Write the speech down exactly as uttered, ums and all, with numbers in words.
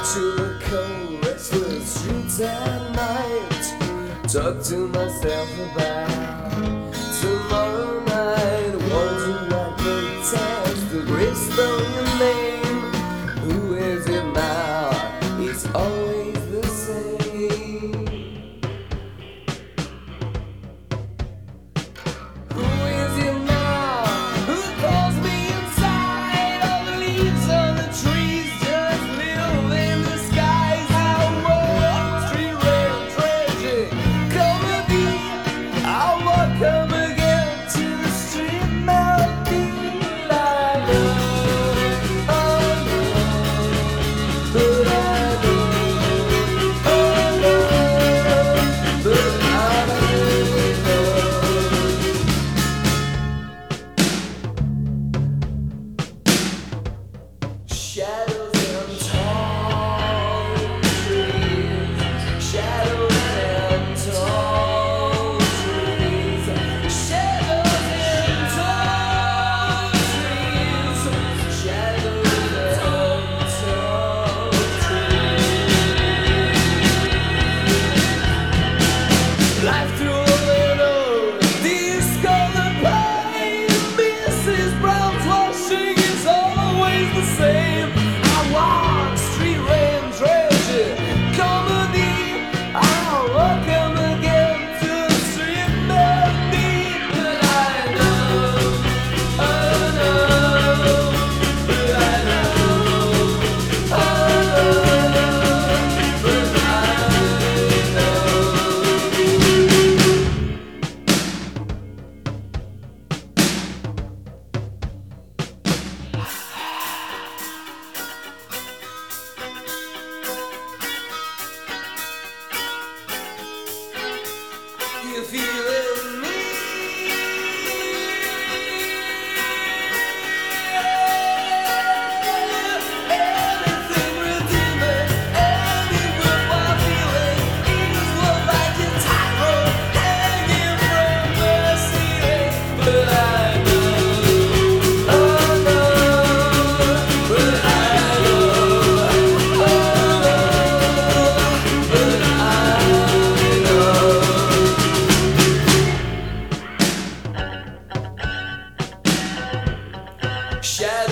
to the cold, restless streets at night. Talk to myself about tomorrow night. Wondering what the test, the wrist on your name. Who is it now? It's always the same. Who is it now? Who calls me inside? All the leaves on the trees just live in the skies. I walk street rail tragic comedy. I walk come again to the street melody. I know, oh no, but I know, oh no, but I know. Shadows and tall trees, shadows and tall trees, shadows and tall trees, shadows and tall trees. Life through a little discolored pine. Missus Brown's washing is always the same. I walk street rail tragic comedy. I'll welcome again to the street melody. But I know, oh no, but I know, oh no, but I know. You feeling me? Anything redeeming, any worthwhile feeling is what like a tightrope hanging from the ceiling. But I know, oh no, but I know, oh no, but I know. Shadows